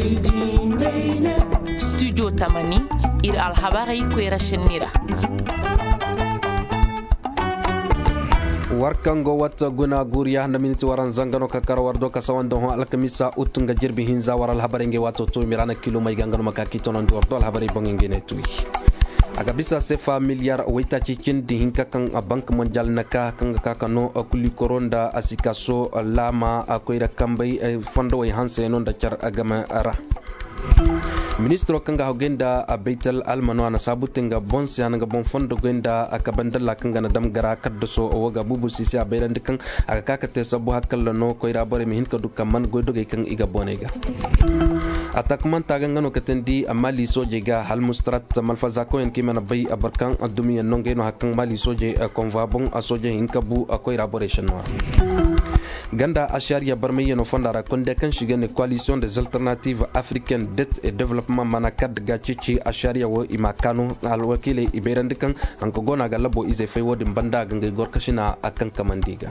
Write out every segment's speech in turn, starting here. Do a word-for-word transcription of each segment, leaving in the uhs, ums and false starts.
studio tamani ir alhabari kwera shenira warkango wata guna guriya handa miniti waran zangano kakara wardo kasawando ho alkamisa utunga jirbi hinza waral habarenge wato to mirana kilo mai gangano makaki tonon dordo alhabari bongengene tui aga bisa sefa miliar waita cicin di hinka kan bank mondial naka kan kaka no akuli koronda asikaso lama akoira kambai fondo way hanse non da char agama ara ministro kanga hogenda a beitel almano ana sabutenga bonse ananga bon fondo genda akabandalla kanga na dam gara kaddo so woga bubu sisi a beirande kan aka kakate sabu hakkal no koira bore mi hinka dukkan man goydo ge kan iga bonega atakman tagangano no katendi amali soje ga hal mustrat malfaza ko en kimana bay abarkan adumi nonge no hakkan mali soje konva bon a soje hinka bu koira bore shanwa ganda asharia barmeyen no fondara konde kan shigane coalition des alternatives africaines d'aide et développement manakad gachichi asharia wo imakano alwakile iberande kan anko gona galabo ize fay wodi banda ganga gorkashina akan kamandiga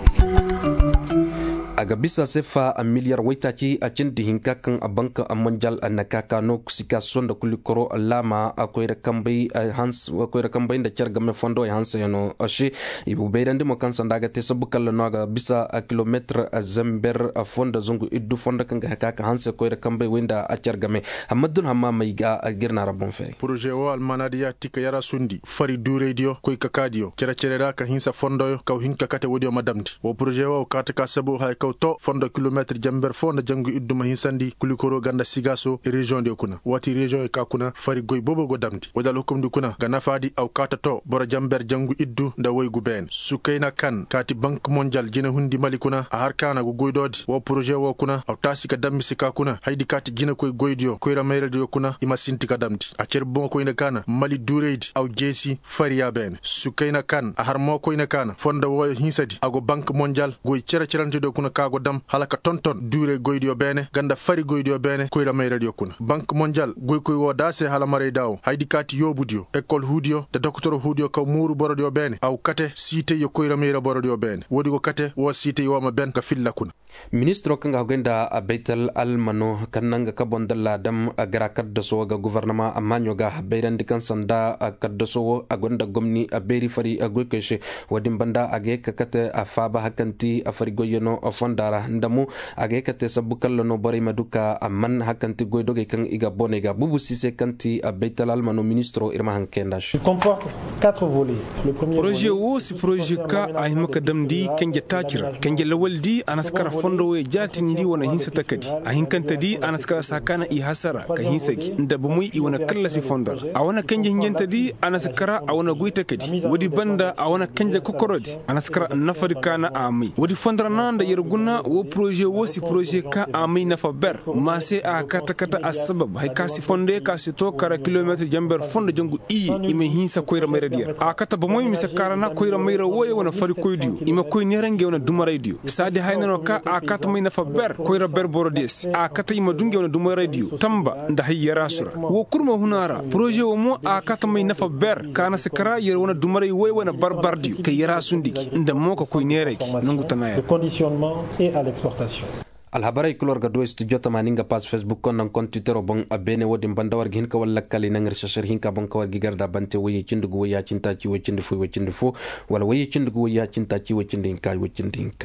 aga bisa sefa a miliyar waitaki a cin di hinka kan a banka a mondial a nakaka no sika sonda kuli koro lama akwai da kambai hans akwai da kambai da kyar game fondo ya hansa yano ashe ibu baidan dimo kan sanda ga te sabu kallo no aga bisa a kilometer a zamber a fonda zungu iddu fonda kan ga kaka hansa akwai da kambai wanda a kyar game hamadun hamma mai ga a girna rabon fere projet wal manadiya tika yara sundi fari du radio koy kakadio kera kera da ka hinsa fondo ka hinka kate wodi madamdi wo projet wa ka ta ka sabu hay to fondo kilometre jamber fonda jangu idduma hinsandi kulikoro ganda sigaso e region de kuna wati region e kakuna fari goy bobo go damdi wadal hukum du kuna gana fadi aw kata to bora jamber jangu iddu nda woy gu ben sukayna kan kati bank mondial jina hundi mali kuna a har kana go goydodi wo projet wo kuna aw tasika dammi sika kuna haydi kati jina koy goydio koy ramayre de kuna ima sinti ka damdi a cer bon koy ne kana mali dureidi aw jesi fari ya ben sukayna kan a har mo koy ne kana fonda wo hinsadi ago bank mondial goy cera cerante do kuna kago dam halaka tonton dure goydio bene ganda fari goydio bene koyra may radio kuna banque mondial goy koy wo dase hala mare daw haydi kati yobudio école hudio de docteur hudio ka muru borodio bene aw kate site yo koyra may borodio bene wodi go kate wo site yo ma ben ka filla kuna ministro kanga genda a beitel almano kananga ka bondalla dam agara kaddo so ga gouvernement amanyo ga beiran dikan sanda kaddo so agonda gomni a beri fari agoy keshe wadim banda age kakate afaba hakanti afari goyono fondara ndamu age kate sabukallo no bari maduka amman hakanti goydoge kan iga bonega bubu sise kanti a beitel almano ministro irma hankendash comporte quatre volets le premier projet wo si projet ka ay maka damdi kenje tachira kenje lawaldi anaskara fondo we jati ndi wona hinsa takadi a hinkanta di anaskara sakana i hasara ka hinsagi nda bumui i wona kallasi fondar a wona kanje hinjenta di anaskara a wona guita kadi wodi banda a wona kanje kokorodi anaskara nafadi kana amai wodi fondar nanda yerguna wo projet wo si projet ka amai nafa ber ma se a kata kata asbab hay kasi fonde kasi to kara kilometer jamber fondo jangu i ime hinsa koyra mayra dia a kata bumui mi sakara na koyra mayra woye wona fari koydiyo ime koy nerange wona duma radio sadi haynano ka a kata may nafa ber koyra ber borodis a kata ima dunge wona duma radio tamba nda hayyara sura wo kurma hunara projet wo mo a kata may nafa ber kana sakara yer wona duma ray woye wona barbardiyo kay yara sundiki nda moko koy nereki nangu tanaya de conditionnement et à l'exportation. alhabarai kulor ga do studio tamaninga pas facebook kon nan kon twitter bon abene wodi bandawar gin ka walla kali nangir shashar hinka bon kawar gigarda bante waye cindugo waya cinta ci wacindu fu wacindu fu wala waye cindugo waya cinta ci wacindu hinka wacindu hinka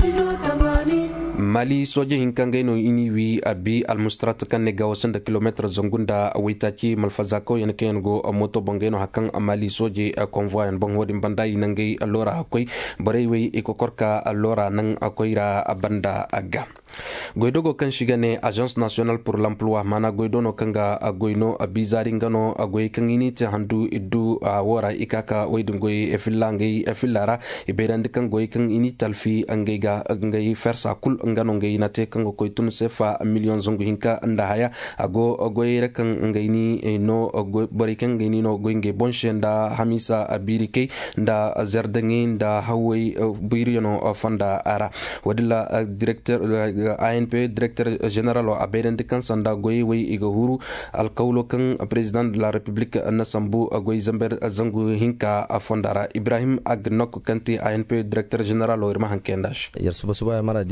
mali soje hinka ngaino ini wi abi almustrat kan ne gawo sanda kilometer zongunda waitaci malfazako yana kayan go moto bongeno hakan amali soje convoy an bon wodi bandai nangai allora akoy bare wi ikokorka allora nan akoyra abanda aga goydogo kan shigane agence nationale pour l'emploi mana goydono kanga goyno bizari ngano goy kan inite handu iddu wora ikaka waydin goy efillangai efillara iberande kan goy kan ini talfi angaiga ngai fersa kul ngano ngai nate kan goy tun sefa million zongu hinka anda haya ago goy rekan ngai ni no goy bari kan ngai ni no goy ngai bonshenda hamisa abirike nda zerdangi nda hawai biriyono fanda ara wadilla directeur A N P directeur général a berende kan sanda goyi wai iga huru alkaulo kan président de la république nasambu goyi zamber zangu hinka a fondara Ibrahim Agnok kanti A N P directeur général o irma hankendash yar suba suba mara di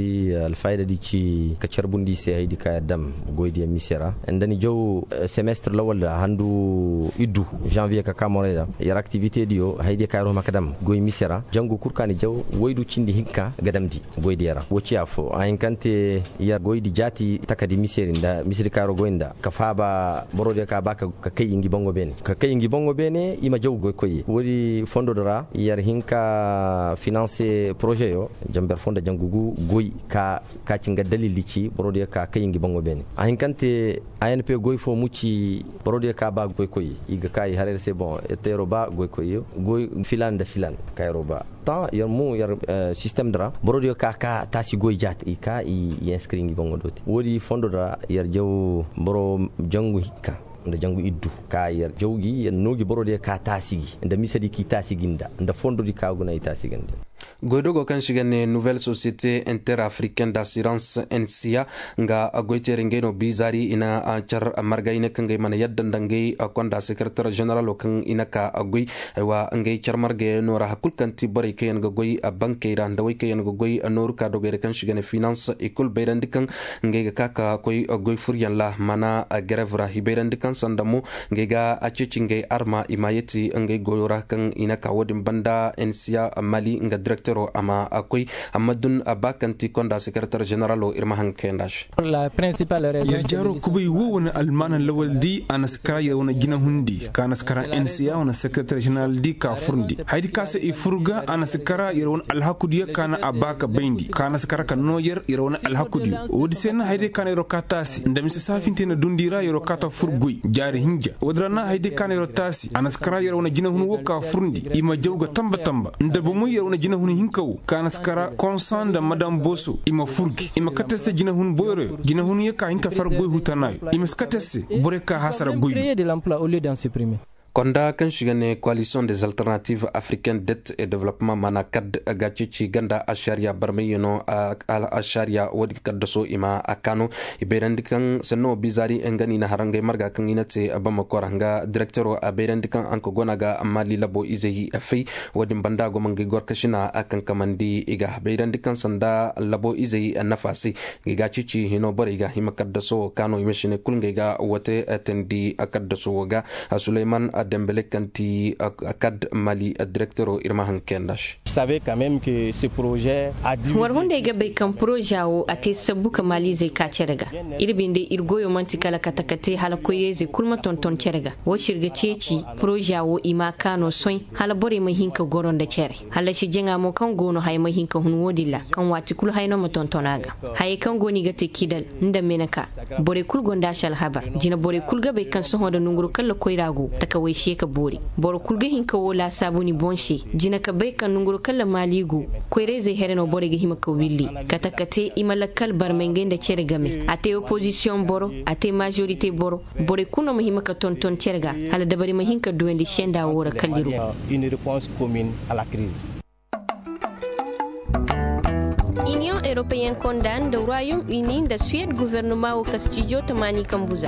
alfaida di ci ka charbundi se haydi ka dam goydi misera ndani jow semestre lawal handu iddu janvier ka kamoreda yar activité dio haydi ka ro makadam goy misera jango kurkani jaw woydu cindi hinka gadamdi goydi yara woci afo ayin kante yar goydi jati takadi miseri nda miseri ka ro goynda ka faba borode ka baka ka kayingi bongo bene ka kayingi bongo bene ima jaw goy koyi wodi fondo dora yar hinka financer projet yo jamber fonda jangugu goy ka ka cinga dalili ci borode ka kayingi bongo bene ayin kante A N P goy fo muci borode ka ba goy koyi iga kai harer c'est bon etero ba goy koyi goy filan de filan kay roba tant yar mu yar uh, système dra borode ka ka tasi goy jat i ka i inscrit ngi bongo doti wodi fondo dra yar jaw boro jangu hikka nda jangu iddu ka yar jawgi en nogi borode ka tasigi nda misadi ki tasiginda nda fondo di ka guna tasigande goydogo kan shigane nouvelle société interafricaine d'assurance N C A nga goytere ngeno bizari ina char margaine kan ngay mana yadda ndangay konda secrétaire général kan ina ka goy wa ngay char marge nora hakul kan ti bari kayen ga goy banque ira ndaway kayen ga goy nor ka dogere kan shigane finance école beyrandi kan ngay ga kaka koy goy furyan la mana grève ra hibeyrandi kan sandamu ngay ga acici ngay arma imayeti ngay goyora kan ina ka wodim banda N C A Mali nga directeur ama akoy amadun abakanti konda secrétaire général o irma hankendash la principale raison yarjaro kubai wo wona almana lawaldi anaskara ya wona gina hundi kanaskara N C A wona secrétaire général di ka furndi haydi kasa e furga anaskara ya wona alhakudiya kana abaka baindi kanaskara kan noyer ya wona alhakudi wodi sen haydi kana ro katasi ndami se safinte na dundira ya ro kata furgoy jare hinja wodrana haydi kana ro tasi anaskara ya wona gina hunu woka furndi ima jawga tamba tamba ndabo mu ya wona gina hunu hinkaw kanaskara consent da madame Bosso ima furgi ima katese gina hun boyro gina hun yeka hinka far goy hutanayo ima skatese boreka hasara goy créer de l'emploi au lieu d'en supprimer. konda kan shigane coalition des alternatives africaines d'aide et développement mana kad gacici ganda asharia barmayino al asharia wadi kadso ima akano iberandi kan seno bizari engani na harangai marga kan inate abama koranga directeur aberandi kan anko gonaga amali labo izeyi afi wadi banda go mangi gorkashina akan kamandi iga berandi kan sanda labo izeyi nafasi gacici hino bariga himakadso kano imeshine kulngega wote atendi akadso ga Suleiman Dembele Kanti akad Mali directeur Irma Hankendash. Vous savez quand même que ce projet a dit warhonde ga be kan projet o ate sabuka Mali zai ka cerega irbinde irgoyo mantikala katakate hala koyeze kulma tonton cerega wo shirga ceci projet o ima kano soin hala bore mai hinka goron da cere hala shi jenga mo kan gono hay mai hinka hun wodilla kan wati kul hayno mo tontonaga hay kan goni ga te kidal nda menaka bore kul gonda shal habar jina bore kul ga be kan so hoda nunguru kala koyrago takawai sheka bori boro kulga hinka wola sabuni bonshi jina ka bai kan nunguru kala maligo koyre zai hereno bore ga hima ka willi katakate imalakal barmengen da cere game ate opposition boro ate majorité boro bore kuno mahima ka tonton cerga hala dabari mahinka duwendi shenda wora kalliru une réponse commune à la crise. Union européenne condamne le Royaume-Uni da Suède gouvernement au Castillo Tamani Kambuza.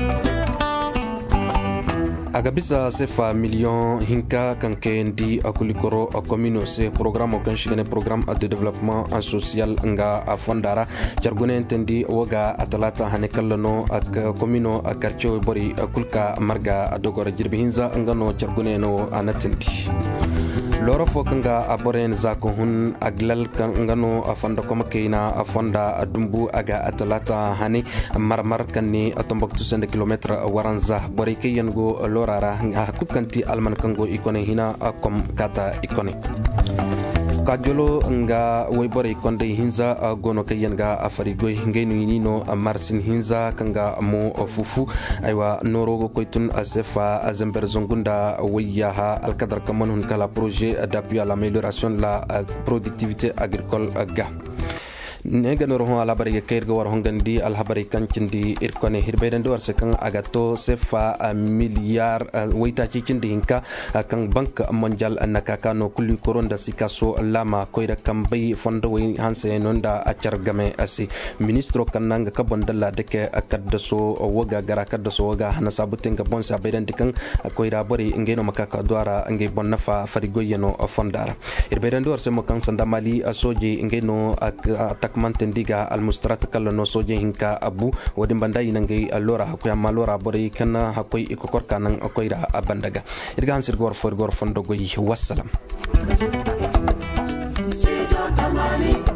aga bisa sefa million hinka kanke ndi akulikoro komino se programme kan shigane programme de développement social nga fondara jargune entendi woga atalata hane kallano ak komino quartier bori kulka marga dogora jirbi hinza ngano jargune no anatendi loro fo kanga aboren zako hun aglal kan ngano afanda koma keina afanda dumbu aga atalata hani marmar kanni atombaktu sende kilometre waranza bori keyengo lorara hakukanti alman kango ikone hina kom kata ikone kajolo nga waybore konde hinza gono kayen ga afari goy ngenu yinino marsin hinza kanga mo fufu aywa norogo koytun asefa azember zongunda wayaha alkadar kamon hun kala projet d'appui à l'amélioration de la productivité agricole ga neganoro ho alabari kayrgo war hongandi alhabari kancindi irkone hirbeden war se kan agato sefa milliard wayta ci cindi hinka kan bank mondial nakaka no kulli koronda sikaso lama koyra kambay fondo way hanse nonda acargame asi ministro kananga kabondalla deke akadso woga gara kadso woga hana sabutenga bonsa beden dikan koyra bari ngeno makaka dwara nge bonnafa farigo yeno fondara hirbeden war se mo kan sanda mali soji ngeno ak kamanten diga almustrat kala no soje hinka abu wadi bandai nangai allora hakuya malora bore kana hakoi ikokor kanan akoira abandaga irga hansir gor for gor fondo goyi wassalam.